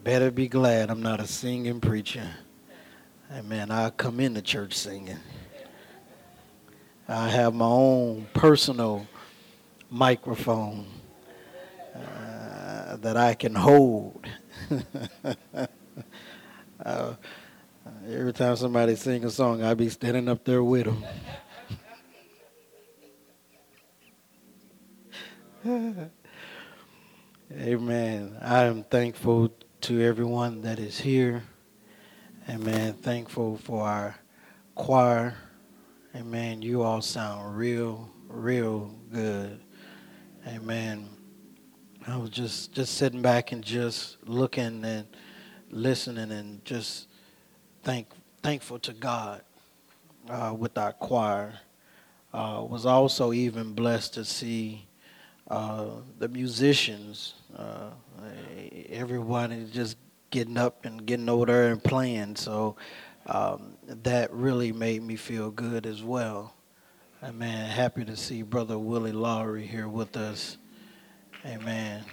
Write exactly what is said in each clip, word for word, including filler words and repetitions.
better be glad I'm not a singing preacher. Amen. I come into church singing. I have my own personal microphone uh, that I can hold. uh, every time somebody sing a song, I be standing up there with them. Amen. I am thankful to everyone that is here. Amen. Thankful for our choir. Amen. You all sound real, real good. Amen. I was just, just sitting back and just looking and listening and just thank, thankful to God uh, with our choir. Uh, was also even blessed to see uh, the musicians. Uh, everyone is just getting up and getting over there and playing. So um, that really made me feel good as well. Amen. Happy to see Brother Willie Lowry here with us. Amen.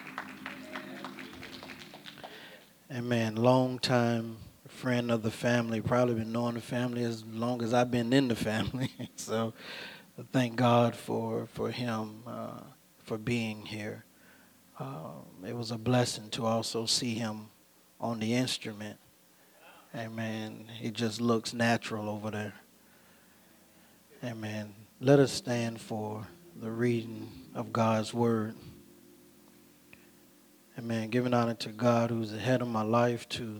Amen. Long time friend of the family. Probably been knowing the family as long as I've been in the family. So thank God for, for him, uh, for being here. Uh, it was a blessing to also see him on the instrument. Amen. He just looks natural over there. Amen. Let us stand for the reading of God's word. Amen. Giving honor to God who's the head of my life, to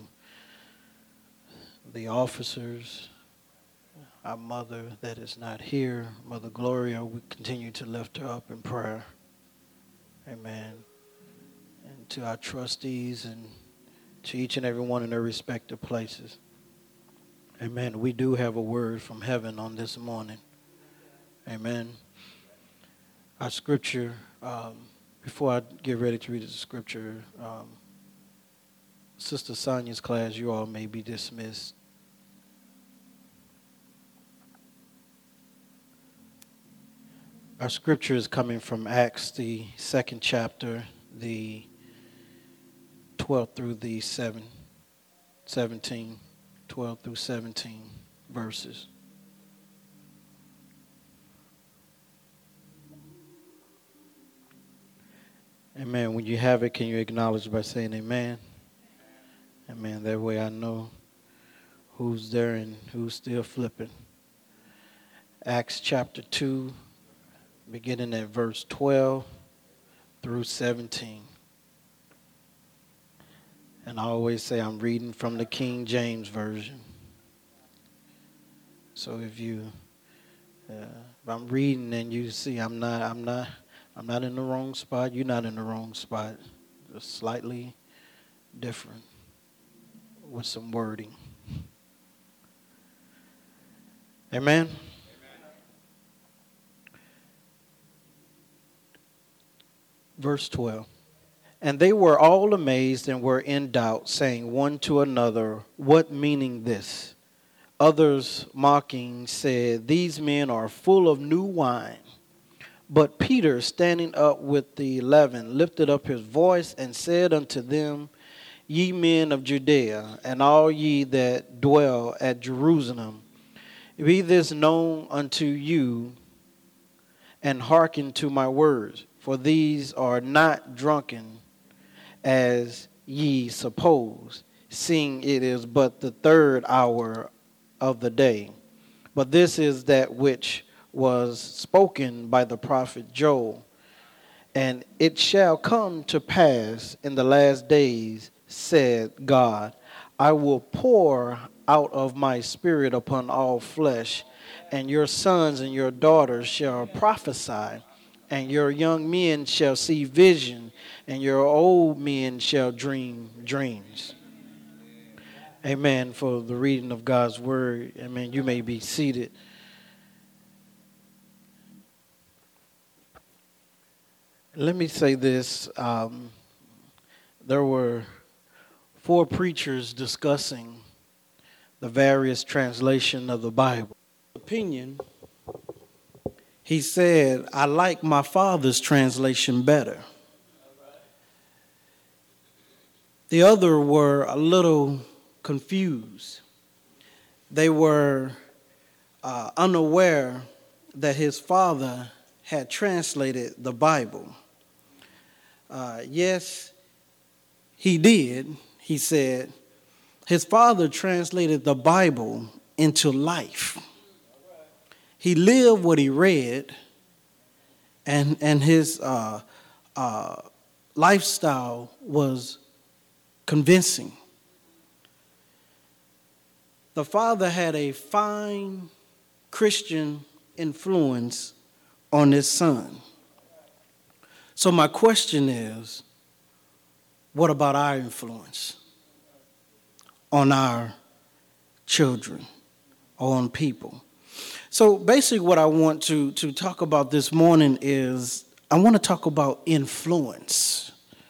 the officers, our mother that is not here, Mother Gloria, we continue to lift her up in prayer. Amen. And to our trustees and to each and every one in their respective places. Amen. We do have a word from heaven on this morning. Amen. Our scripture, um, before I get ready to read the scripture, um, Sister Sonia's class, you all may be dismissed. Our scripture is coming from Acts, the second chapter, the twelfth through the seven, seventeen, twelve through seventeen verses. Amen. When you have it, can you acknowledge by saying amen? Amen. That way I know who's there and who's still flipping. Acts chapter two, beginning at verse twelve through seventeen. And I always say I'm reading from the King James Version. So if you, uh, if I'm reading and you see I'm not, I'm not, I'm not in the wrong spot, you're not in the wrong spot. Just slightly different with some wording. Amen. Verse twelve. And they were all amazed and were in doubt, saying one to another, what meaning this? Others mocking said, these men are full of new wine. But Peter, standing up with the eleven, lifted up his voice and said unto them, ye men of Judea, and all ye that dwell at Jerusalem, be this known unto you, and hearken to my words. For these are not drunken, as ye suppose, seeing it is but the third hour of the day. But this is that which was spoken by the prophet Joel. And it shall come to pass in the last days, said God, I will pour out of my spirit upon all flesh, and your sons and your daughters shall prophesy, and your young men shall see vision, and your old men shall dream dreams. Amen. For the reading of God's word. Amen. You may be seated. Let me say this. Um, there were four preachers discussing the various translation of the Bible. Opinion. He said, I like my father's translation better. The other were a little confused. They were uh, unaware that his father had translated the Bible. Uh, yes, he did. He said his father translated the Bible into life. He lived what he read, and, and his uh, uh, lifestyle was convincing. The father had a fine Christian influence on his son. So my question is, what about our influence on our children or on people? So basically what I want to, to talk about this morning is I want to talk about influence.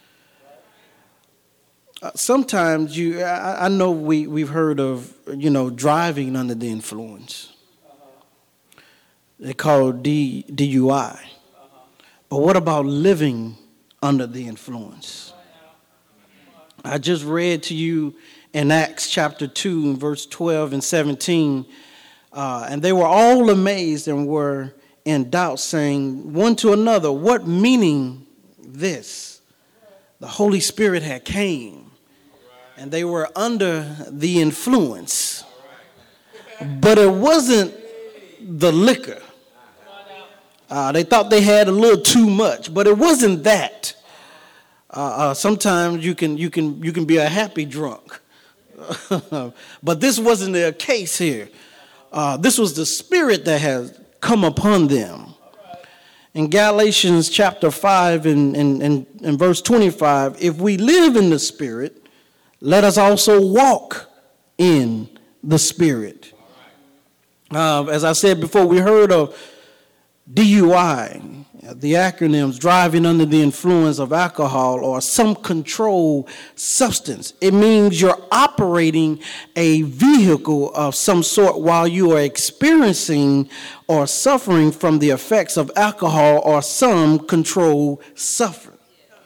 Uh, sometimes you, I, I know we, we've heard of, you know, driving under the influence. They call it D, D U I. But what about living under the influence? I just read to you in Acts chapter two, verse twelve and seventeen, uh, and they were all amazed and were in doubt, saying one to another, what meaning this? The Holy Spirit had came, and they were under the influence. But it wasn't the liquor. Uh, they thought they had a little too much, but it wasn't that. Uh, uh, sometimes you can you can you can be a happy drunk, but this wasn't the case here. Uh, this was the Spirit that has come upon them. In Galatians chapter five and, and, and, and verse twenty-five, if we live in the Spirit, let us also walk in the Spirit. Uh, as I said before, we heard of D U I, the acronyms driving under the influence of alcohol or some controlled substance. It means you're operating a vehicle of some sort while you are experiencing or suffering from the effects of alcohol or some controlled suffering.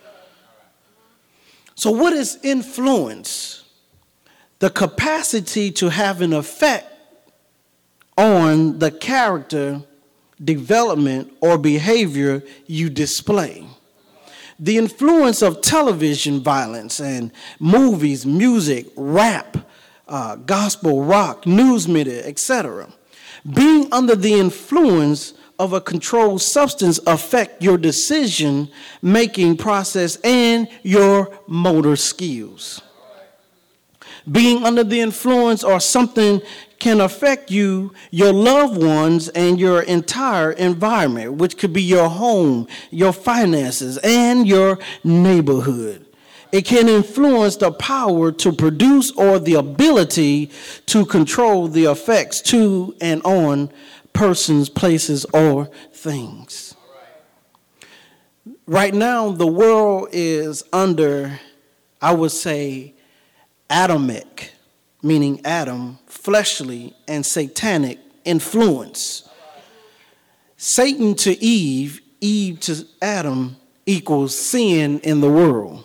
So what is influence? The capacity to have an effect on the character, development, or behavior you display. The influence of television violence and movies, music, rap, uh, gospel, rock, news media, et cetera. Being under the influence of a controlled substance affect your decision-making process and your motor skills. Being under the influence or something can affect you, your loved ones, and your entire environment, which could be your home, your finances, and your neighborhood. It can influence the power to produce or the ability to control the effects to and on persons, places, or things. Right now, the world is under, I would say, Adamic, meaning Adam, fleshly and satanic influence. Satan to Eve, Eve to Adam equals sin in the world.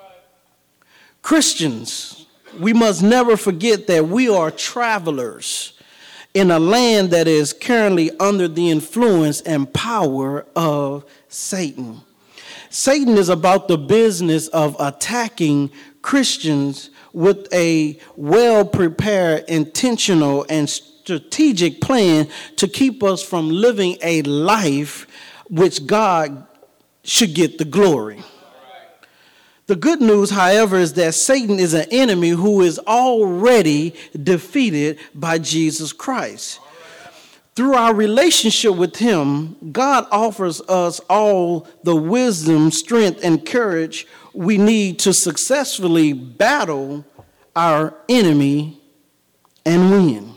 Christians, we must never forget that we are travelers in a land that is currently under the influence and power of Satan. Satan is about the business of attacking Christians with a well-prepared, intentional, and strategic plan to keep us from living a life which God should get the glory. The good news, however, is that Satan is an enemy who is already defeated by Jesus Christ. Through our relationship with him, God offers us all the wisdom, strength, and courage we need to successfully battle our enemy and win.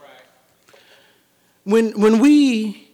When, when we,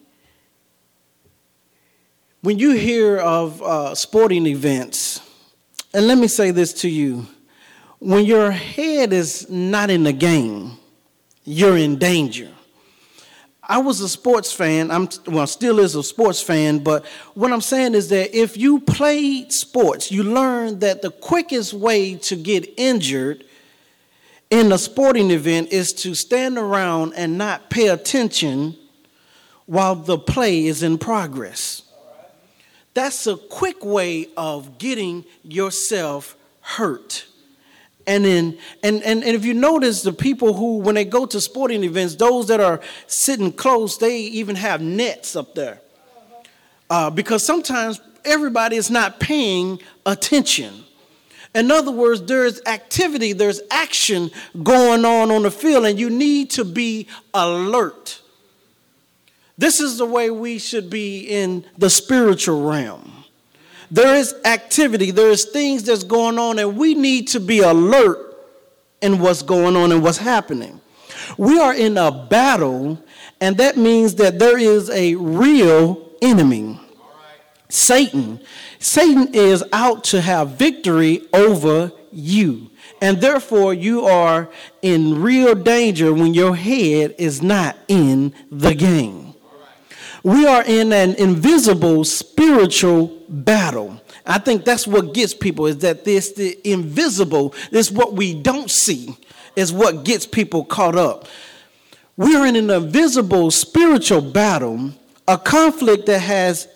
when you hear of uh, sporting events, and let me say this to you, when your head is not in the game, you're in danger. I was a sports fan. I'm well, still is a sports fan. But what I'm saying is that if you played sports, you learn that the quickest way to get injured in a sporting event is to stand around and not pay attention while the play is in progress. That's a quick way of getting yourself hurt. And then, and, and, and if you notice, the people who, when they go to sporting events, those that are sitting close, they even have nets up there. Uh, because sometimes everybody is not paying attention. In other words, there's activity, there's action going on on the field, and you need to be alert. This is the way we should be in the spiritual realm. There is activity, there is things that's going on, and we need to be alert in what's going on and what's happening. We are in a battle, and that means that there is a real enemy. Satan. Satan is out to have victory over you. And therefore, you are in real danger when your head is not in the game. We are in an invisible spiritual battle. I think that's what gets people, is that this the invisible, this what we don't see, is what gets people caught up. We are in an invisible spiritual battle, a conflict that has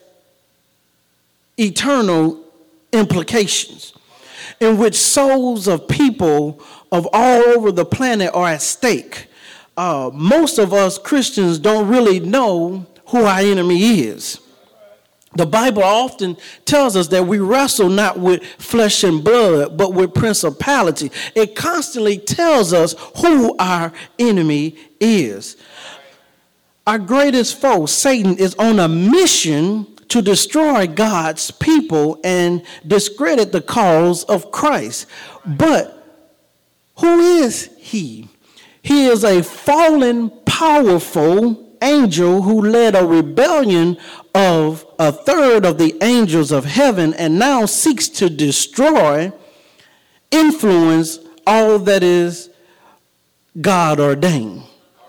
eternal implications, in which souls of people of all over the planet are at stake. Uh, most of us Christians don't really know who our enemy is. The Bible often tells us that we wrestle not with flesh and blood, but with principality. It constantly tells us who our enemy is. Our greatest foe, Satan, is on a mission to destroy God's people and discredit the cause of Christ. But who is he? He is a fallen, powerful angel who led a rebellion of a third of the angels of heaven and now seeks to destroy, influence all that is God ordained.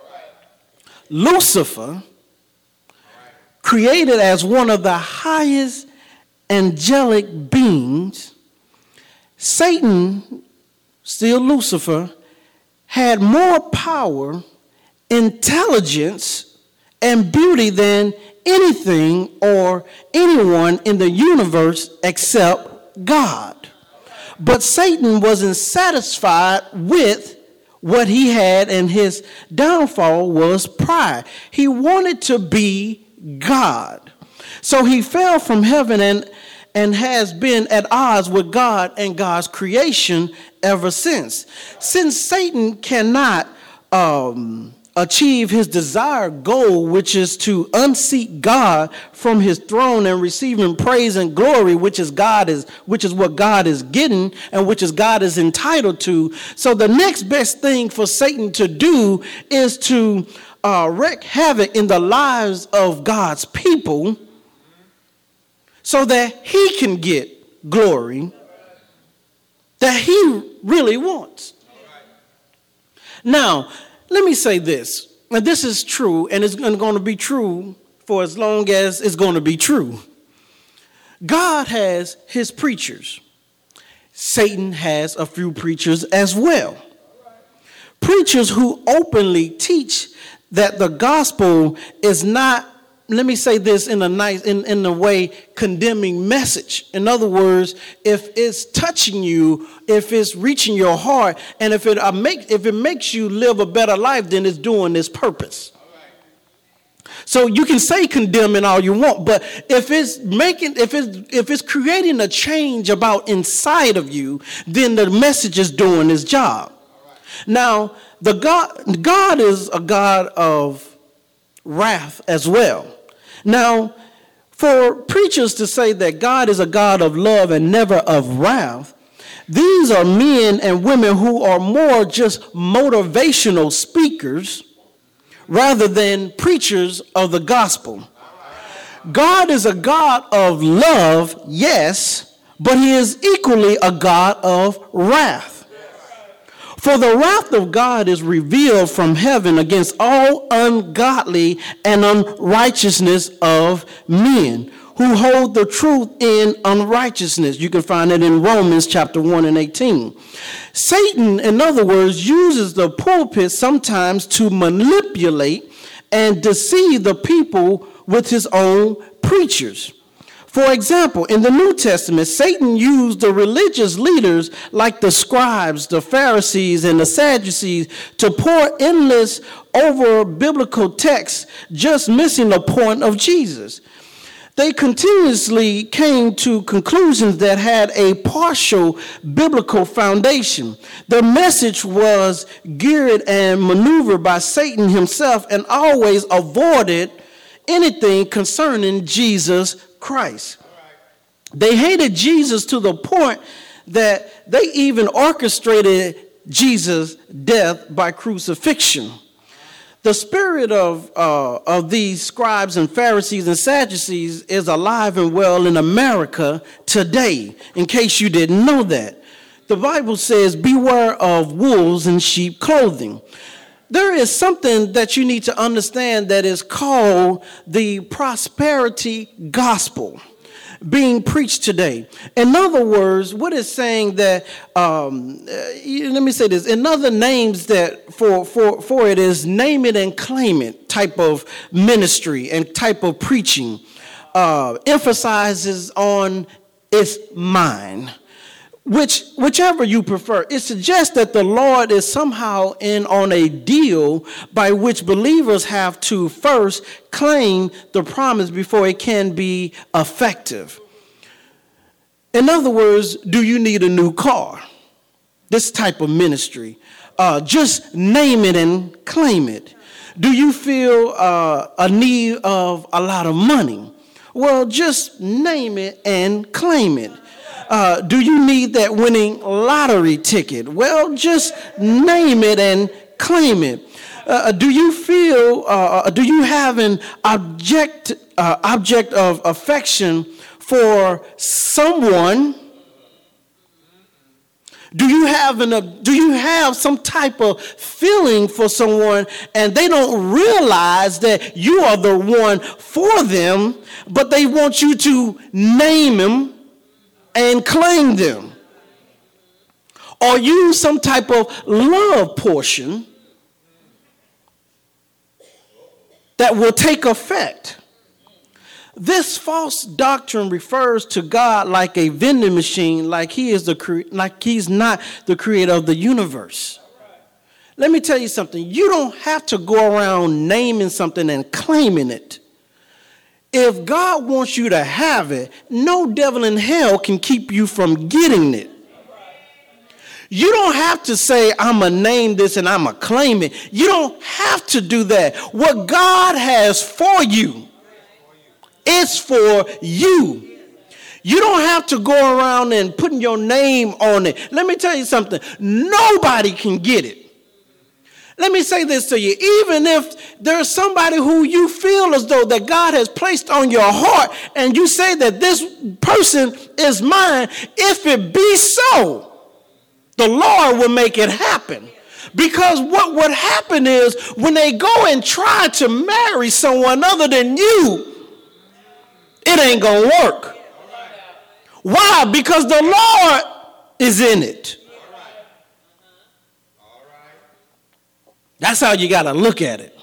Lucifer, created as one of the highest angelic beings, Satan, still Lucifer, had more power, intelligence, and beauty than anything or anyone in the universe except God. But Satan wasn't satisfied with what he had, and his downfall was pride. He wanted to be God. So he fell from heaven and, and has been at odds with God and God's creation ever since. Since Satan cannot um, achieve his desired goal, which is to unseat God from his throne and receiving praise and glory, which is God is, which is what God is getting and which is God is entitled to. So the next best thing for Satan to do is to uh, wreak havoc in the lives of God's people so that he can get glory that he really wants. Now, let me say this, and this is true, and it's going to be true for as long as it's going to be true. God has his preachers. Satan has a few preachers as well. Preachers who openly teach that the gospel is not, let me say this in a nice, in, in a way, condemning message. In other words, if it's touching you, if it's reaching your heart, and if it uh, make, if it makes you live a better life, then it's doing its purpose. So you can say condemning all you want, but if it's making, if it's if it's creating a change about inside of you, then the message is doing its job. Now, the God, God is a God of wrath as well. Now, for preachers to say that God is a God of love and never of wrath, these are men and women who are more just motivational speakers rather than preachers of the gospel. God is a God of love, yes, but he is equally a God of wrath. For the wrath of God is revealed from heaven against all ungodly and unrighteousness of men who hold the truth in unrighteousness. You can find it in Romans chapter one and eighteen. Satan, in other words, uses the pulpit sometimes to manipulate and deceive the people with his own preachers. For example, in the New Testament, Satan used the religious leaders like the scribes, the Pharisees, and the Sadducees to pour endless over biblical texts, just missing the point of Jesus. They continuously came to conclusions that had a partial biblical foundation. Their message was geared and maneuvered by Satan himself and always avoided anything concerning Jesus Christ. They hated Jesus to the point that they even orchestrated Jesus' death by crucifixion. The spirit of, uh, of these scribes and Pharisees and Sadducees is alive and well in America today, in case you didn't know that. The Bible says, beware of wolves in sheep clothing. There is something that you need to understand that is called the prosperity gospel being preached today. In other words, what is saying that, um, uh, let me say this, in other names that for, for, for it is name it and claim it type of ministry and type of preaching, uh, emphasizes on it's mine. Which, whichever you prefer, it suggests that the Lord is somehow in on a deal by which believers have to first claim the promise before it can be effective. In other words, do you need a new car? This type of ministry. Uh, just name it and claim it. Do you feel uh, a need of a lot of money? Well, just name it and claim it. Uh, do you need that winning lottery ticket? Well, just name it and claim it. Uh, do you feel, uh, do you have an object, uh, object of affection for someone? Do you have an, uh, do you have some type of feeling for someone and they don't realize that you are the one for them, but they want you to name them and claim them? Or use some type of love portion that will take effect. This false doctrine refers to God like a vending machine, like he is the cre- like he's not the creator of the universe. Let me tell you something. You don't have to go around naming something and claiming it. If God wants you to have it, no devil in hell can keep you from getting it. You don't have to say, I'm going to name this and I'm going to claim it. You don't have to do that. What God has for you, it's for you. You don't have to go around and putting your name on it. Let me tell you something. Nobody can get it. Let me say this to you. Even if there's somebody who you feel as though that God has placed on your heart and you say that this person is mine, if it be so, the Lord will make it happen. Because what would happen is when they go and try to marry someone other than you, it ain't going to work. Why? Because the Lord is in it. That's how you got to look at it.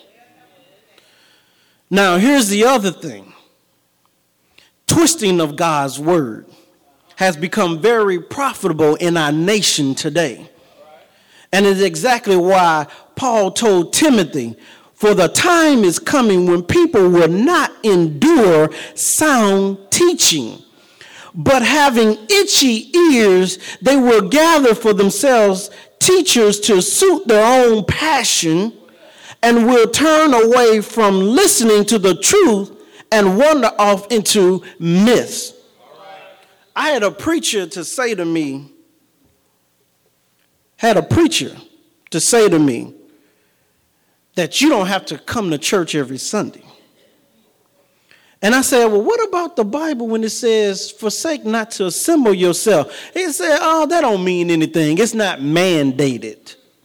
Now, here's the other thing. Twisting of God's word has become very profitable in our nation today. And it's exactly why Paul told Timothy, for the time is coming when people will not endure sound teaching, but having itchy ears, they will gather for themselves teachers to suit their own passion, and will turn away from listening to the truth and wander off into myths. I had a preacher to say to me, had a preacher to say to me that you don't have to come to church every Sunday. And I said, well, what about the Bible when it says, forsake not to assemble yourself? He said, oh, that don't mean anything. It's not mandated.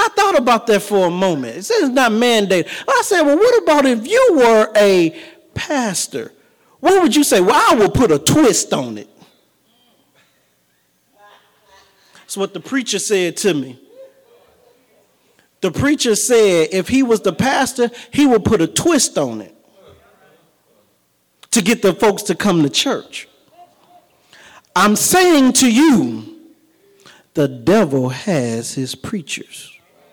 I thought about that for a moment. It says it's not mandated. I said, well, what about if you were a pastor? What would you say? Well, I will put a twist on it. That's what the preacher said to me. The preacher said if he was the pastor, he would put a twist on it to get the folks to come to church. I'm saying to you, the devil has his preachers.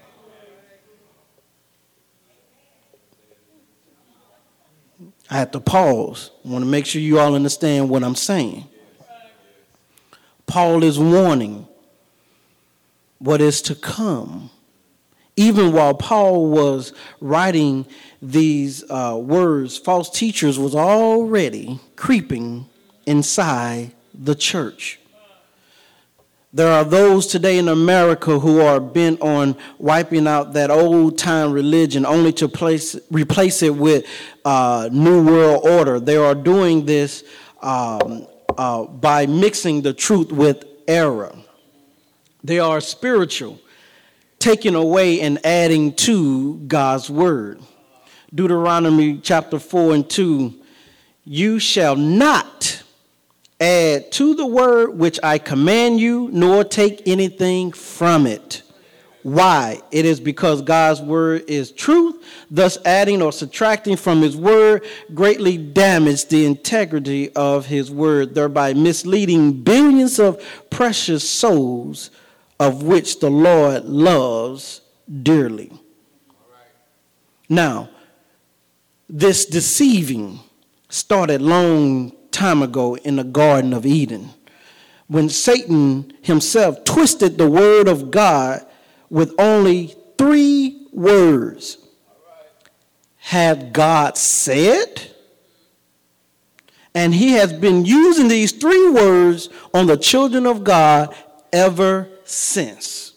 I have to pause. I want to make sure you all understand what I'm saying. Paul is warning what is to come. Even while Paul was writing these uh, words, false teachers was already creeping inside the church. There are those today in America who are bent on wiping out that old time religion only to place, replace it with uh, New World Order. They are doing this um, uh, by mixing the truth with error. They are spiritual, taking away and adding to God's word. Deuteronomy chapter four and two, you shall not add to the word which I command you, nor take anything from it. Why? It is because God's word is truth. Thus, adding or subtracting from his word greatly damage the integrity of his word, thereby misleading billions of precious souls of which the Lord loves dearly. Now, this deceiving started long time ago in the Garden of Eden, when Satan himself twisted the word of God with only three words. Have God said? And he has been using these three words on the children of God ever since.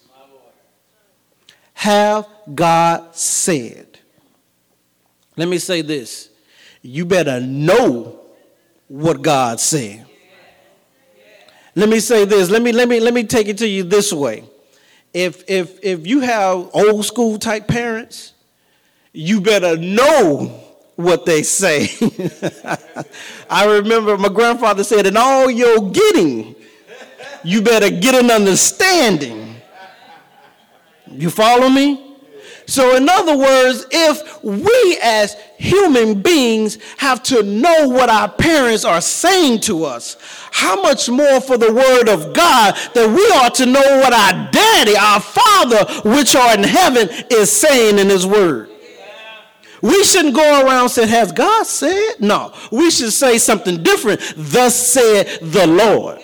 Have God said? Let me say this. You better know what God said. Let me say this. Let me let me let me take it to you this way. If if if you have old school type parents, you better know what they say. I remember my grandfather said, in all your getting, you better get an understanding. You follow me? So in other words, if we as human beings have to know what our parents are saying to us, how much more for the word of God that we ought to know what our daddy, our Father, which are in heaven, is saying in his word. We shouldn't go around saying, has God said? No, we should say something different. Thus said the Lord.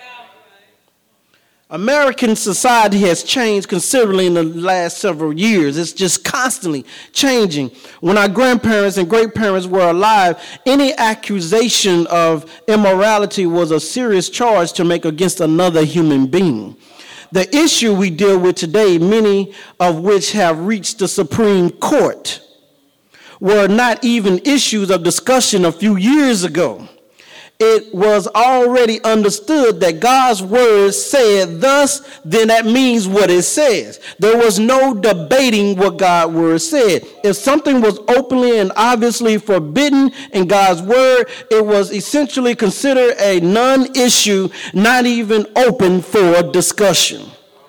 American society has changed considerably in the last several years. It's just constantly changing. When our grandparents and great-parents were alive, any accusation of immorality was a serious charge to make against another human being. The issue we deal with today, many of which have reached the Supreme Court, were not even issues of discussion a few years ago. It was already understood that God's word said thus, then that means what it says. There was no debating what God's word said. If something was openly and obviously forbidden in God's word, it was essentially considered a non-issue, not even open for discussion.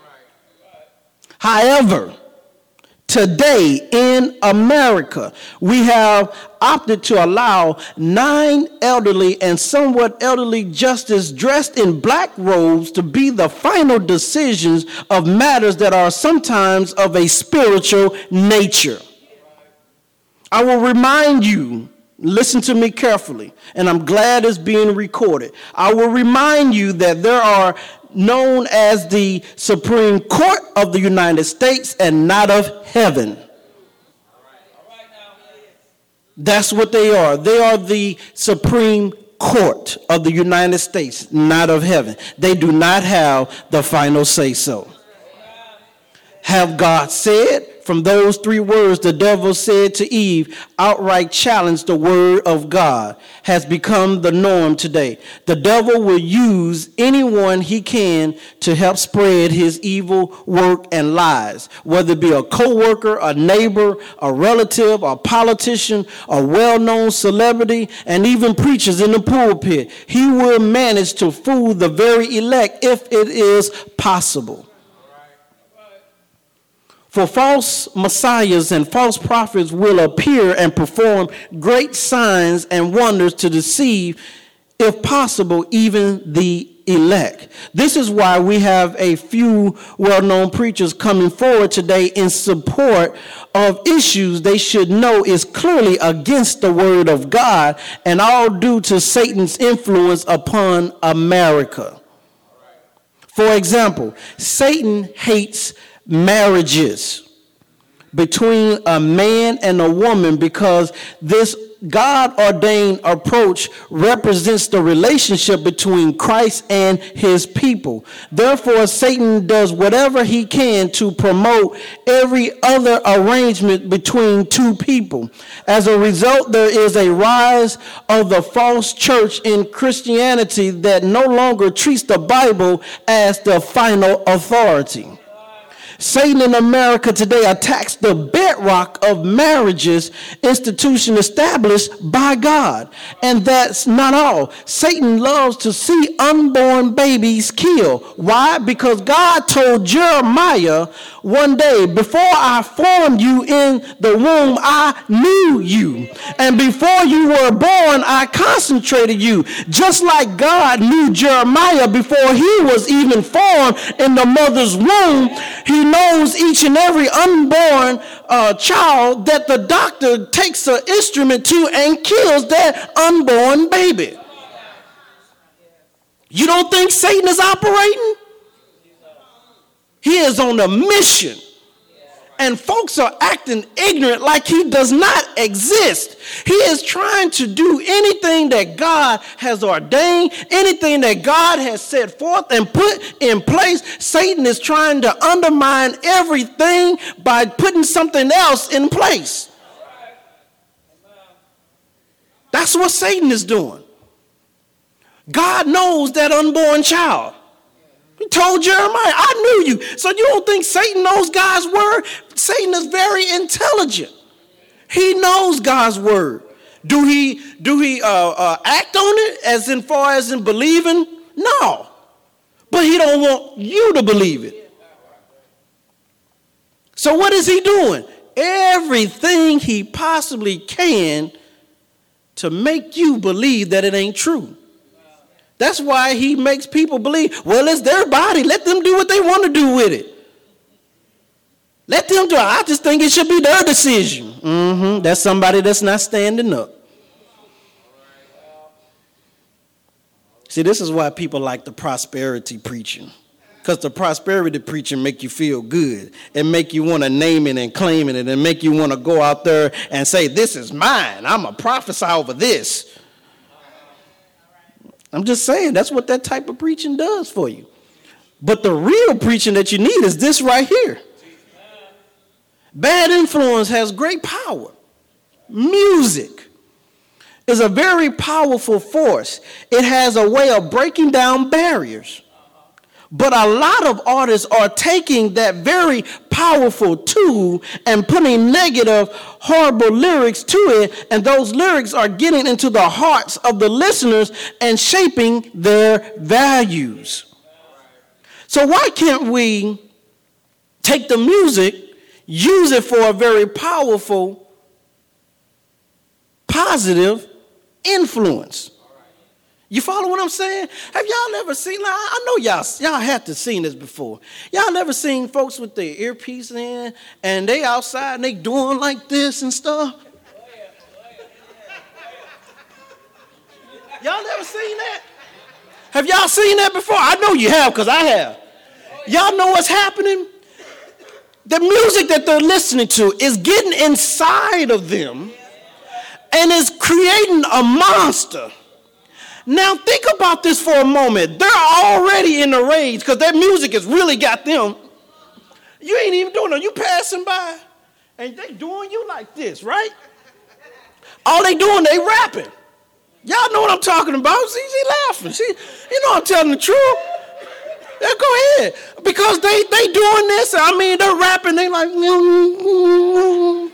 However, today in America, we have opted to allow nine elderly and somewhat elderly justices dressed in black robes to be the final decisions of matters that are sometimes of a spiritual nature. I will remind you, listen to me carefully, and I'm glad it's being recorded. I will remind you that there are known as the Supreme Court of the United States and not of heaven. That's what they are. They are the Supreme Court of the United States, not of heaven. They do not have the final say so. Have God said? From those three words, the devil said to Eve, outright challenged the word of God, has become the norm today. The devil will use anyone he can to help spread his evil work and lies, whether it be a coworker, a neighbor, a relative, a politician, a well-known celebrity, and even preachers in the pulpit. He will manage to fool the very elect if it is possible. For false messiahs and false prophets will appear and perform great signs and wonders to deceive, if possible, even the elect. This is why we have a few well-known preachers coming forward today in support of issues they should know is clearly against the word of God, and all due to Satan's influence upon America. For example, Satan hates marriages between a man and a woman because this God-ordained approach represents the relationship between Christ and his people. Therefore, Satan does whatever he can to promote every other arrangement between two people. As a result, there is a rise of the false church in Christianity that no longer treats the Bible as the final authority. Satan in America today attacks the bedrock of marriages, institution established by God. And that's not all. Satan loves to see unborn babies killed. Why? Because God told Jeremiah one day, before I formed you in the womb, I knew you. And before you were born, I concentrated you. Just like God knew Jeremiah before he was even formed in the mother's womb, he knows each and every unborn uh, child that the doctor takes an instrument to and kills that unborn baby. You don't think Satan is operating? He is on a mission. And folks are acting ignorant like he does not exist. He is trying to do anything that God has ordained, anything that God has set forth and put in place. Satan is trying to undermine everything by putting something else in place. That's what Satan is doing. God knows that unborn child. He told Jeremiah, I knew you. So you don't think Satan knows God's word? Satan is very intelligent. He knows God's word. Do he do he uh, uh, act on it as in far as in believing? No. But he don't want you to believe it. So what is he doing? Everything he possibly can to make you believe that it ain't true. That's why he makes people believe, well, it's their body. Let them do what they want to do with it. Let them do it. I just think it should be their decision. Mm-hmm. That's somebody that's not standing up. See, this is why people like the prosperity preaching. Because the prosperity preaching make you feel good and make you want to name it and claim it and make you want to go out there and say, this is mine. I'm a prophesy over this. I'm just saying, that's what that type of preaching does for you. But the real preaching that you need is this right here. Bad influence has great power. Music is a very powerful force. It has a way of breaking down barriers. But a lot of artists are taking that very powerful tool and putting negative, horrible lyrics to it, and those lyrics are getting into the hearts of the listeners and shaping their values. So why can't we take the music, use it for a very powerful, positive influence? You follow what I'm saying? Have y'all ever seen, like, I know y'all y'all had to seen this before. Y'all ever seen folks with their earpiece in and they outside and they doing like this and stuff? Y'all ever seen that? Have y'all seen that before? I know you have, because I have. Y'all know what's happening? The music that they're listening to is getting inside of them and is creating a monster. Now think about this for a moment. They're already in a rage because that music has really got them. You ain't even doing it. You passing by, and they doing you like this, right? All they doing, they rapping. Y'all know what I'm talking about. See, she laughing. She, you know I'm telling the truth. Yeah, go ahead. Because they they doing this. I mean, they're rapping. They like. Mm-hmm.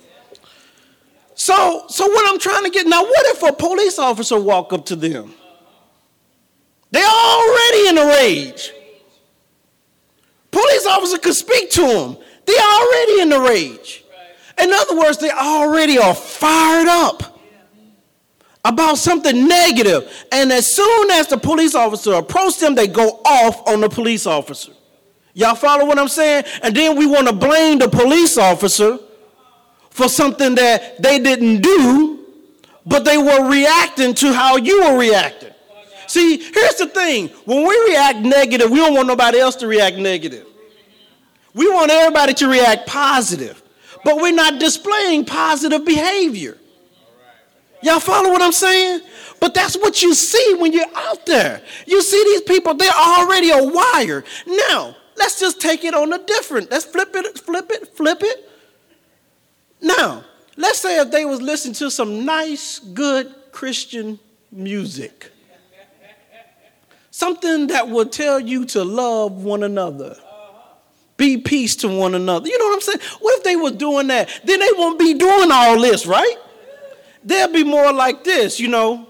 So, so what I'm trying to get now, what if a police officer walk up to them? They're already in a rage. Police officer could speak to them. They're already in a rage. In other words, they already are fired up about something negative. And as soon as the police officer approaches them, they go off on the police officer. Y'all follow what I'm saying? And then we want to blame the police officer for something that they didn't do, but they were reacting to how you were reacting. See, here's the thing. When we react negative, we don't want nobody else to react negative. We want everybody to react positive, but we're not displaying positive behavior. Y'all follow what I'm saying? But that's what you see when you're out there. You see these people, they're already a wire. Now, let's just take it on a different. Let's flip it, flip it, flip it. Now, let's say if they was listening to some nice, good Christian music. Something that would tell you to love one another. Be peace to one another. You know what I'm saying? What if they were doing that? Then they won't be doing all this, right? They'll be more like this, you know.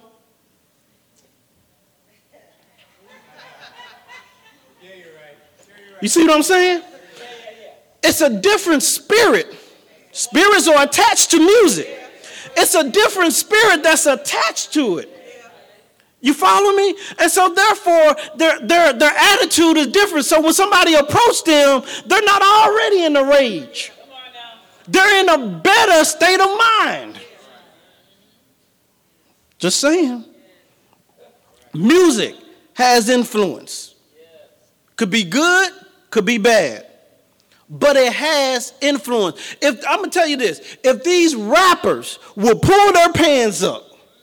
You see what I'm saying? It's a different spirit. Spirits are attached to music. It's a different spirit that's attached to it. You follow me? And so therefore, their, their, their attitude is different. So when somebody approaches them, they're not already in a rage. They're in a better state of mind. Just saying. Music has influence. Could be good, could be bad. But it has influence. If I'm gonna tell you this, if these rappers will pull their pants up,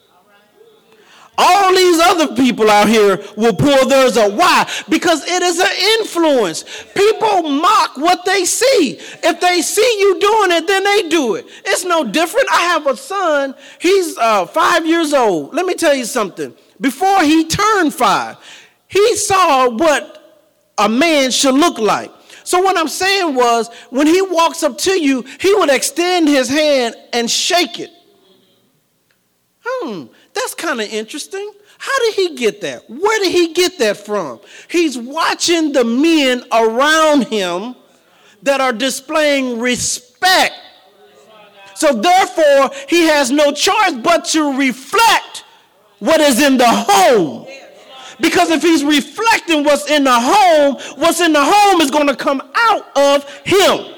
all these other people out here will pull theirs up. Why? Because it is an influence. People mock what they see. If they see you doing it, then they do it. It's no different. I have a son. He's uh, five years old. Let me tell you something. Before he turned five, he saw what a man should look like. So what I'm saying was, when he walks up to you, he would extend his hand and shake it. Hmm, that's kind of interesting. How did he get that? Where did he get that from? He's watching the men around him that are displaying respect. So therefore, he has no choice but to reflect what is in the home. Because if he's reflecting what's in the home, what's in the home is going to come out of him.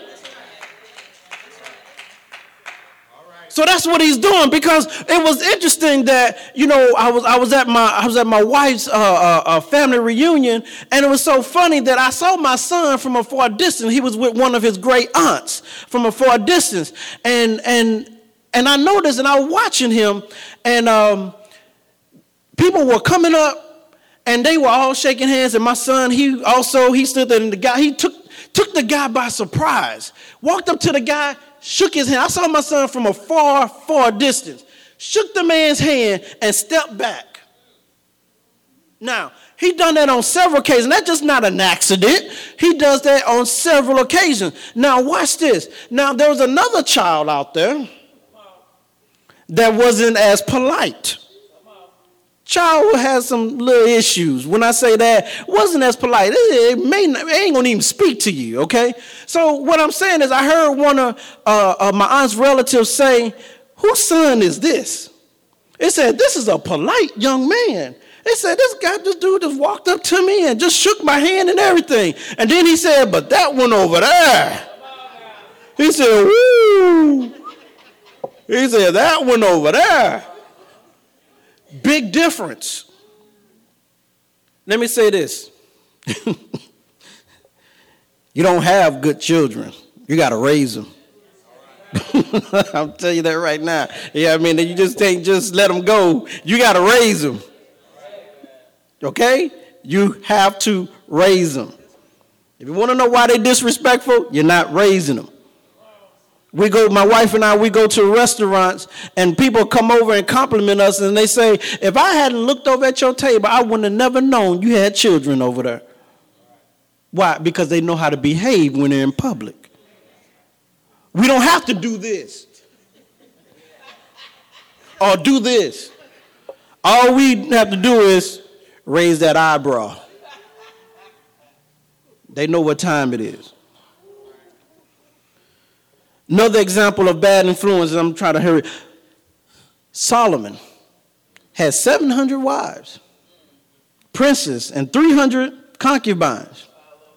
So that's what he's doing. Because it was interesting that, you know, I was I was at my I was at my wife's uh, uh, uh, family reunion, and it was so funny that I saw my son from a far distance. He was with one of his great aunts from a far distance, and and and I noticed, and I was watching him, and um, people were coming up. And they were all shaking hands, and my son, he also, he stood there, and the guy, he took, took the guy by surprise, walked up to the guy, shook his hand. I saw my son from a far, far distance, shook the man's hand, and stepped back. Now, he done that on several occasions. That's just not an accident. He does that on several occasions. Now, watch this. Now, there was another child out there that wasn't as polite. Child has some little issues. When I say that, wasn't as polite. It, it, may not, it ain't gonna even speak to you, okay? So what I'm saying is, I heard one of uh, uh, my aunt's relatives say, "Whose son is this?" It said, "This is a polite young man." They said, "This guy, this dude just walked up to me and just shook my hand and everything." And then he said, "But that one over there," he said, "Woo." He said, "That one over there." Big difference. Let me say this. You don't have good children. You got to raise them. I'll tell you that right now. Yeah, I mean, you just can't just let them go. You got to raise them. Okay? You have to raise them. If you want to know why they disrespectful, you're not raising them. We go, my wife and I, we go to restaurants and people come over and compliment us and they say, if I hadn't looked over at your table, I wouldn't have never known you had children over there. Why? Because they know how to behave when they're in public. We don't have to do this or do this. All we have to do is raise that eyebrow. They know what time it is. Another example of bad influence, I'm trying to hurry. Solomon had seven hundred wives, princes, and three hundred concubines.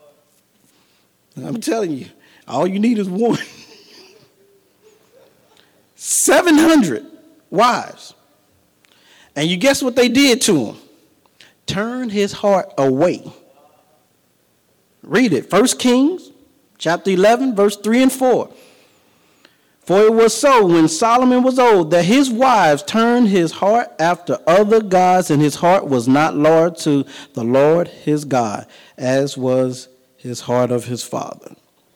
I'm telling you, all you need is one. seven hundred wives. And you guess what they did to him? Turned his heart away. Read it. First Kings, chapter eleven, verse three and four. For it was so when Solomon was old that his wives turned his heart after other gods, and his heart was not loyal to the Lord his God, as was his heart of his father.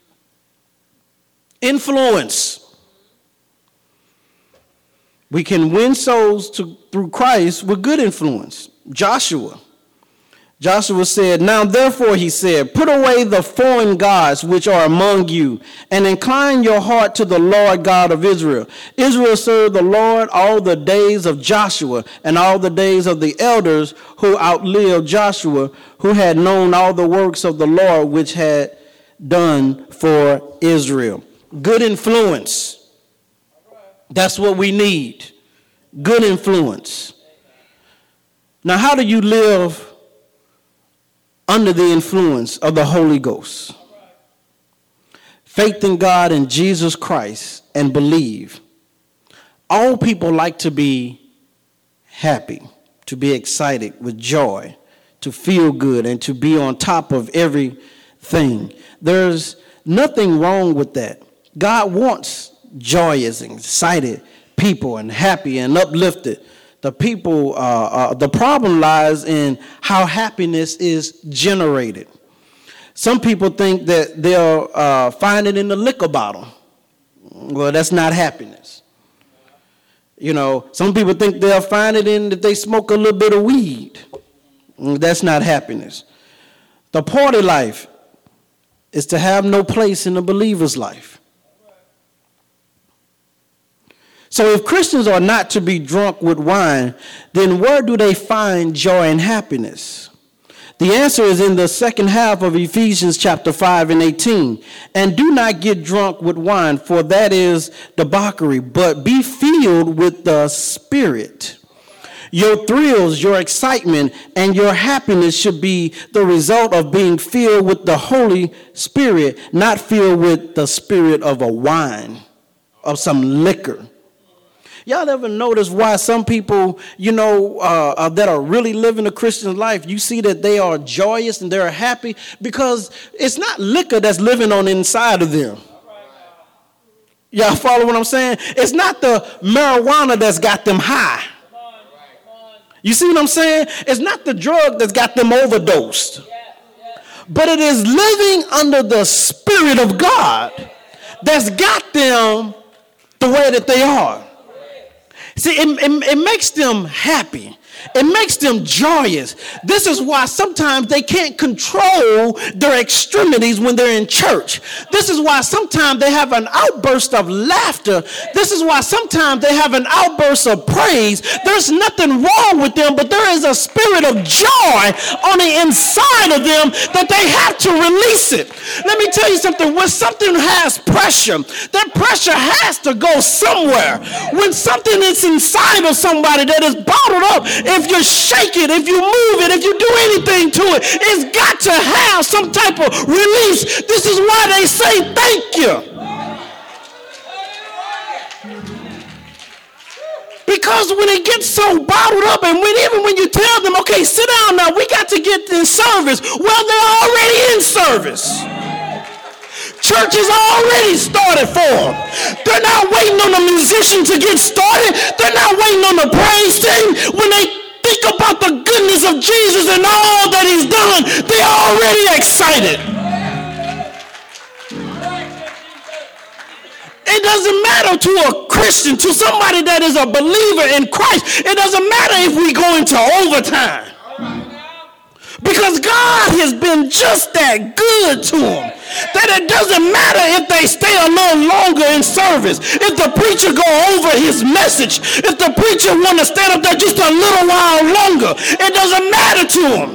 Influence. We can win souls to, through Christ with good influence. Joshua. Joshua said, now therefore, he said, put away the foreign gods which are among you, and incline your heart to the Lord God of Israel. Israel served the Lord all the days of Joshua and all the days of the elders who outlived Joshua, who had known all the works of the Lord which had done for Israel. Good influence. That's what we need. Good influence. Now, how do you live under the influence of the Holy Ghost? Faith in God and Jesus Christ and believe. All people like to be happy, to be excited with joy, to feel good, and to be on top of everything. There's nothing wrong with that. God wants joyous and excited people and happy and uplifted. The people, uh, uh, the problem lies in how happiness is generated. Some people think that they'll uh, find it in the liquor bottle. Well, that's not happiness. You know, some people think they'll find it in that they smoke a little bit of weed. That's not happiness. The party life is to have no place in the believer's life. So if Christians are not to be drunk with wine, then where do they find joy and happiness? The answer is in the second half of Ephesians chapter five and eighteen. And do not get drunk with wine, for that is debauchery, but be filled with the Spirit. Your thrills, your excitement, and your happiness should be the result of being filled with the Holy Spirit, not filled with the spirit of a wine, of some liquor. Y'all ever notice why some people, you know, uh, uh, that are really living a Christian life, you see that they are joyous and they're happy? Because it's not liquor that's living on the inside of them. Y'all follow what I'm saying? It's not the marijuana that's got them high. You see what I'm saying? It's not the drug that's got them overdosed. But it is living under the Spirit of God that's got them the way that they are. See, it, it, it makes them happy. It makes them joyous. This is why sometimes they can't control their extremities when they're in church. This is why sometimes they have an outburst of laughter. This is why sometimes they have an outburst of praise. There's nothing wrong with them, but there is a spirit of joy on the inside of them that they have to release it. Let me tell you something. When something has pressure, that pressure has to go somewhere. When something is inside of somebody that is bottled up, if you shake it, if you move it, if you do anything to it, it's got to have some type of release. This is why they say thank you. Because when it gets so bottled up, and when, even when you tell them, okay, sit down now, we got to get in service. Well, they're already in service. Church is already started for them. They're not waiting on the musician to get started. They're not waiting on the praise team. When they think about the goodness of Jesus and all that he's done, they're already excited. doesn't matter to a Christian, to somebody that is a believer in Christ. It doesn't matter if we go into overtime. Because God has been just that good to them. That it doesn't matter if they stay a little longer in service. If the preacher go over his message. If the preacher want to stand up there just a little while longer. It doesn't matter to them.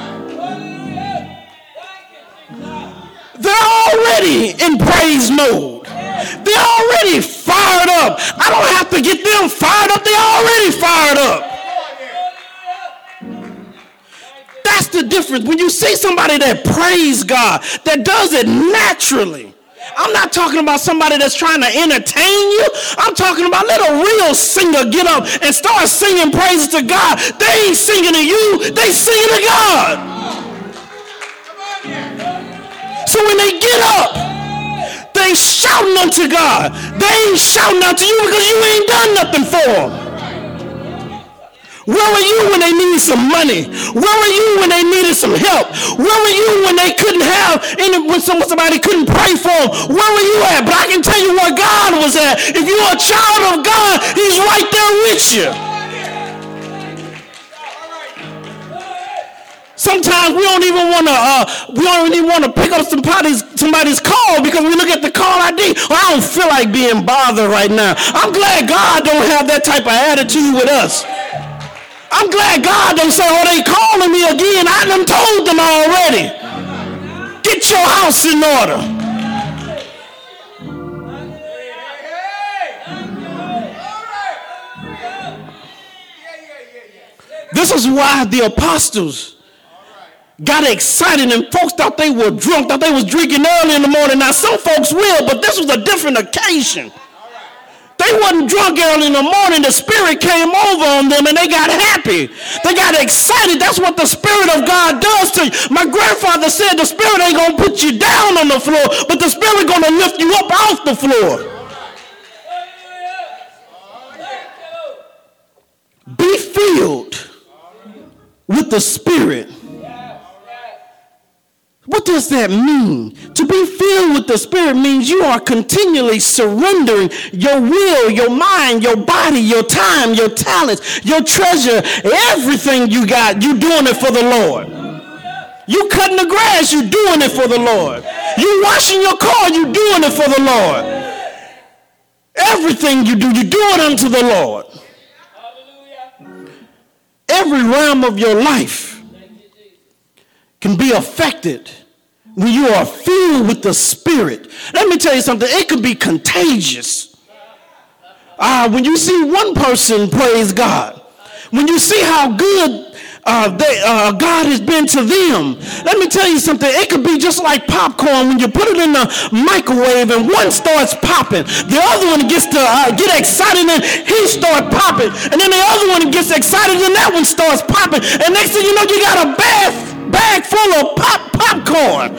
They're already in praise mode. They're already fired up. I don't have to get them fired up. They're already fired up. That's the difference. When you see somebody that praise God, that does it naturally. I'm not talking about somebody that's trying to entertain you. I'm talking about let a real singer get up and start singing praises to God. They ain't singing to you. They singing to God. So when they get up, they shouting unto God. They ain't shouting unto you because you ain't done nothing for them. Where were you when they needed some money? Where were you when they needed some help? Where were you when they couldn't have, any, when somebody couldn't pray for them? Where were you at? But I can tell you where God was at. If you're a child of God, he's right there with you. Sometimes we don't even want to. Uh, we don't even want to pick up somebody's somebody's call because we look at the call I D. Well, I don't feel like being bothered right now. I'm glad God don't have that type of attitude with us. I'm glad God don't say, "Oh, they calling me again." I done told them already. Get your house in order. This is why the apostles got excited and folks thought they were drunk, thought they was drinking early in the morning. Now some folks will, but this was a different occasion. They wasn't drunk early in the morning. The Spirit came over on them and they got happy. They got excited. That's what the Spirit of God does to you. My grandfather said the Spirit ain't going to put you down on the floor, but the Spirit going to lift you up off the floor. Be filled with the Spirit. What does that mean? To be filled with the Spirit means you are continually surrendering your will, your mind, your body, your time, your talents, your treasure, everything you got, you doing it for the Lord. You cutting the grass, you doing it for the Lord. You washing your car, you doing it for the Lord. Everything you do, you do it unto the Lord. Every realm of your life can be affected when you are filled with the Spirit. Let me tell you something. It could be contagious. Uh, when you see one person praise God, when you see how good uh, they, uh, God has been to them, let me tell you something. It could be just like popcorn. When you put it in the microwave and one starts popping, the other one gets to uh, get excited and he starts popping. And then the other one gets excited and that one starts popping. And next thing you know, you got a bath bag full of pop popcorn.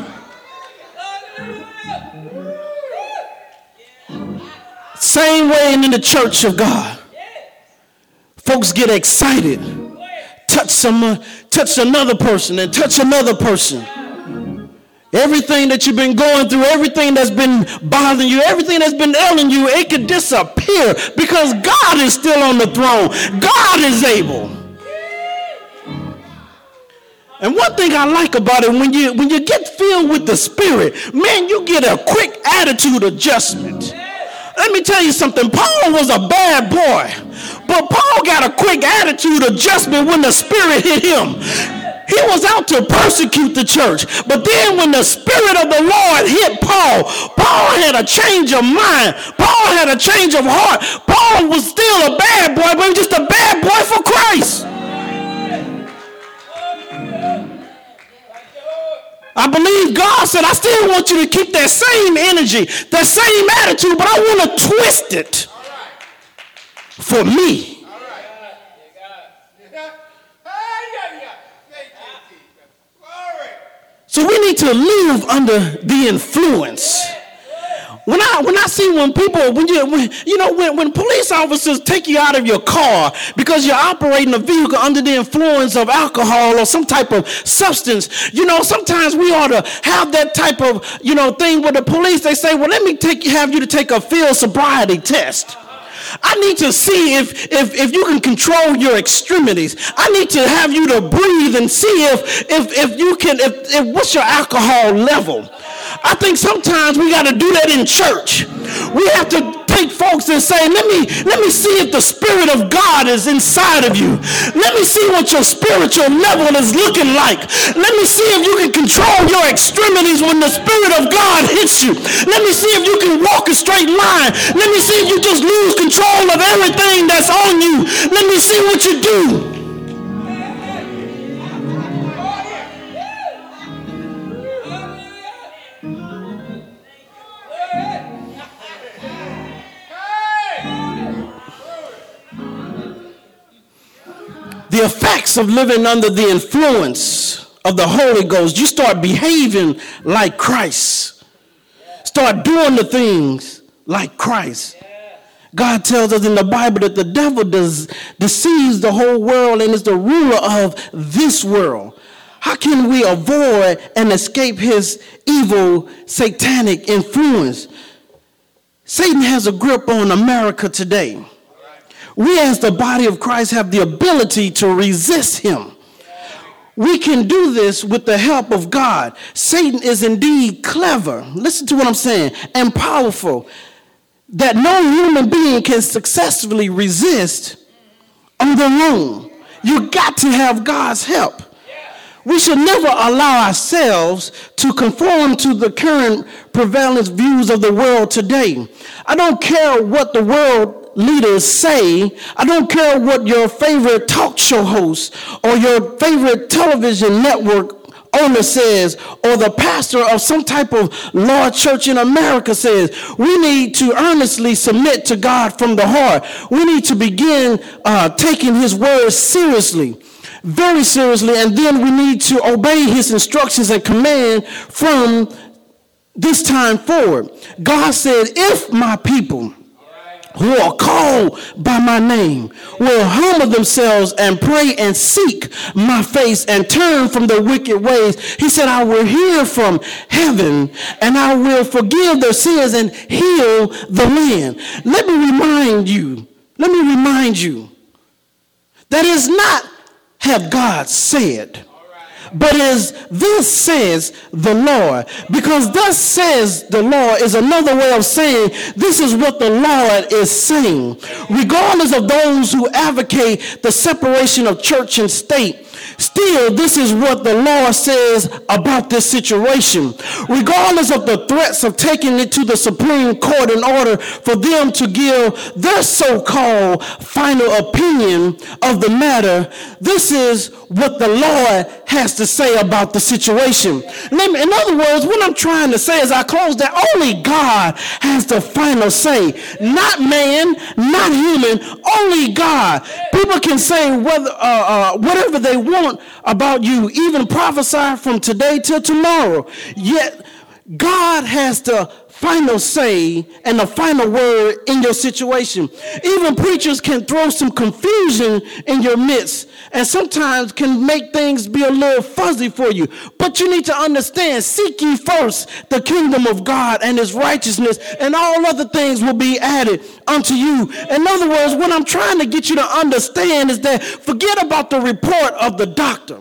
Same way in the church of God. Folks get excited. Touch some, uh, touch another person and touch another person. Everything that you've been going through, everything that's been bothering you, everything that's been ailing you, it could disappear because God is still on the throne. God is able. And one thing I like about it, when you when you get filled with the Spirit, man, you get a quick attitude adjustment. Let me tell you something. Paul was a bad boy, but Paul got a quick attitude adjustment when the Spirit hit him. He was out to persecute the church, but then when the Spirit of the Lord hit Paul, Paul had a change of mind. Paul had a change of heart. Paul was still a bad boy, but he was just a bad boy for Christ. I believe God said, I still want you to keep that same energy, that same attitude, but I want to twist it for me. So we need to live under the influence. When I when I see when people when you when, you know when, when police officers take you out of your car because you're operating a vehicle under the influence of alcohol or some type of substance, you know, sometimes we ought to have that type of, you know, thing with the police. They say, well, let me take have you to take a field sobriety test. I need to see if, if, if you can control your extremities. I need to have you to breathe and see if if, if you can if, if what's your alcohol level. I think sometimes we got to do that in church. We have to take folks and say, let me let me see if the Spirit of God is inside of you. Let me see what your spiritual level is looking like. Let me see if you can control your extremities when the Spirit of God hits you. Let me see if you can walk a straight line. Let me see if you just lose control of everything that's on you. Let me see what you do. The effects of living under the influence of the Holy Ghost, you start behaving like Christ. Start doing the things like Christ. God tells us in the Bible that the devil does, deceives the whole world and is the ruler of this world. How can we avoid and escape his evil satanic influence? Satan has a grip on America today. We as the body of Christ have the ability to resist him. We can do this with the help of God. Satan is indeed clever. Listen to what I'm saying. And powerful. That no human being can successfully resist on their own. You got to have God's help. We should never allow ourselves to conform to the current prevalent views of the world today. I don't care what the world leaders say. I don't care what your favorite talk show host or your favorite television network owner says or the pastor of some type of large church in America says. We need to earnestly submit to God from the heart. We need to begin uh, taking his words seriously. Very seriously, and then we need to obey his instructions and command from this time forward. God said, if my people who are called by my name will humble themselves and pray and seek my face and turn from their wicked ways, he said, I will hear from heaven and I will forgive their sins and heal the land. Let me remind you, let me remind you that it's not have God said, but is this says the Lord. Because thus says the Lord is another way of saying this is what the Lord is saying. Regardless of those who advocate the separation of church and state, still this is what the Lord says about this situation. Regardless of the threats of taking it to the Supreme Court in order for them to give their so-called final opinion of the matter, this is what the Lord has to say about the situation. Let me, in other words, what I'm trying to say as I close, that only God has the final say. Not man, not human, only God. People can say whether uh, uh, whatever they want about you, even prophesy from today till tomorrow. Yet God has the final say and the final word in your situation. Even preachers can throw some confusion in your midst and sometimes can make things be a little fuzzy for you. But you need to understand, seek ye first the kingdom of God and his righteousness, and all other things will be added unto you. In other words, what I'm trying to get you to understand is that forget about the report of the doctor.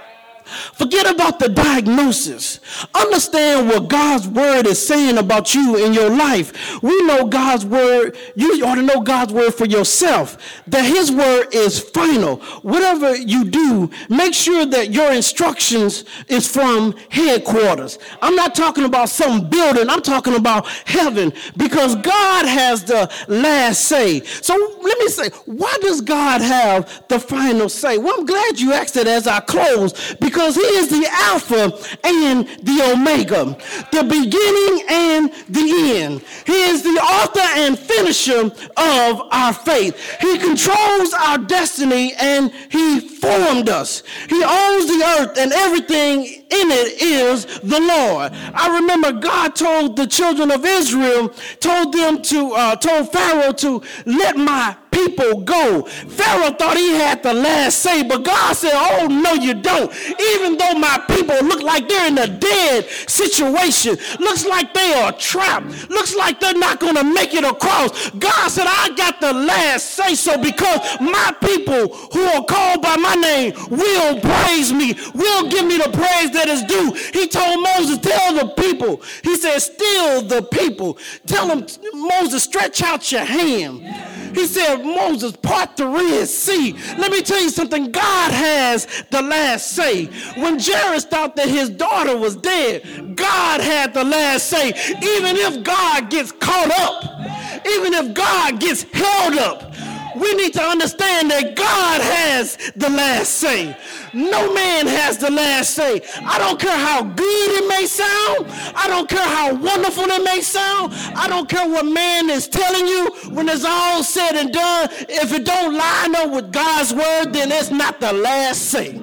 Forget about the diagnosis. Understand what God's word is saying about you in your life. We know God's word. You ought to know God's word for yourself, that his word is final. Whatever you do, make sure that your instructions is from headquarters. I'm not talking about some building. I'm talking about heaven, because God has the last say. So let me say, why does God have the final say? Well, I'm glad you asked it as I close, because Because he is the Alpha and the Omega, the beginning and the end. He is the author and finisher of our faith. He controls our destiny and he formed us. He owns the earth and everything in it is the Lord. I remember God told the children of Israel, told them to, uh, told Pharaoh to let my people go. Pharaoh thought he had the last say, but God said, oh, no, you don't. Even though my people look like they're in a dead situation, looks like they are trapped, looks like they're not going to make it across, God said, I got the last say so, because my people who are called by my name will praise me, will give me the praise that is due. He told Moses, tell the people, he said, still the people. Tell them, Moses, stretch out your hand. He said, Moses, part the Red Sea. Let me tell you something. God has the last say. When Jairus thought that his daughter was dead, God had the last say. Even if God gets caught up, even if God gets held up, we need to understand that God has the last say. No man has the last say. I don't care how good it may sound. I don't care how wonderful it may sound. I don't care what man is telling you. When it's all said and done, if it don't line up with God's word, then it's not the last say.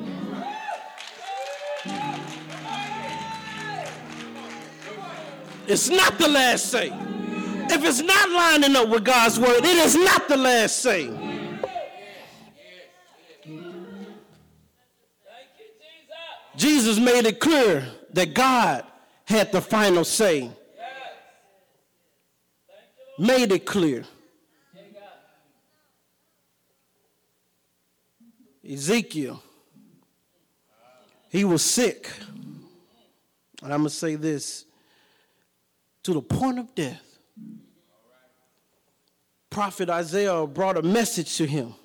It's not the last say. If it's not lining up with God's word, it is not the last say. Jesus made it clear that God had the final say. Made it clear. Ezekiel, he was sick. And I'm going to say this, to the point of death. Prophet Isaiah brought a message to him.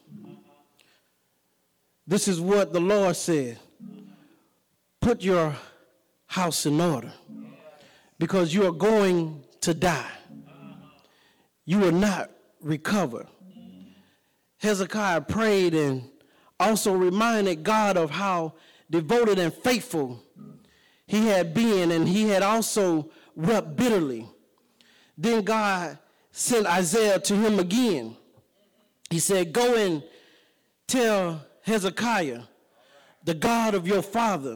This is what the Lord said. Put your house in order, because you are going to die. You will not recover. Hezekiah prayed and also reminded God of how devoted and faithful he had been, and he had also wept bitterly. Then God sent Isaiah to him again. He said, go and tell Hezekiah, the God of your father.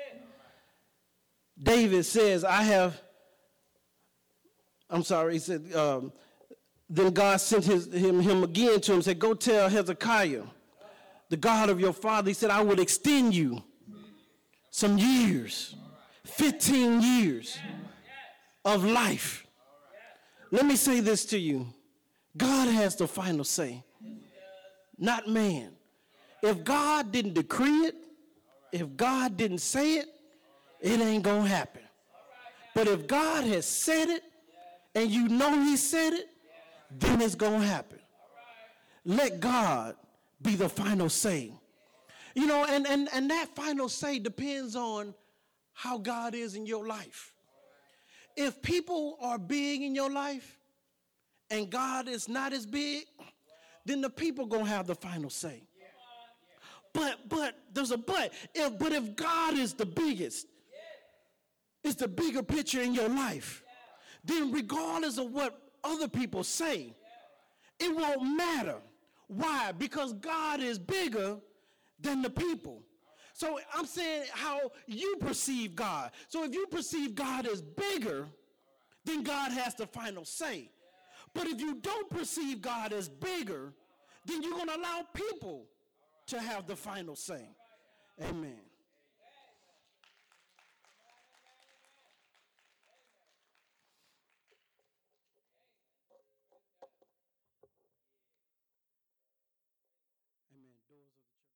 David says, I have, I'm sorry, he said, um, then God sent his, him, him again to him and said, go tell Hezekiah, the God of your father. He said, I would extend you some years, fifteen years of life. Let me say this to you. God has the final say, not man. If God didn't decree it, if God didn't say it, it ain't going to happen. But if God has said it, and you know he said it, then it's going to happen. Let God be the final say. You know, and, and, and that final say depends on how God is in your life. If people are big in your life and God is not as big, then the people going to have the final say. But but there's a but. If, but if God is the biggest, it's the bigger picture in your life, then regardless of what other people say, it won't matter. Why? Because God is bigger than the people. So I'm saying how you perceive God. So if you perceive God as bigger, then God has the final say. But if you don't perceive God as bigger, then you're going to allow people to have the final say. Amen.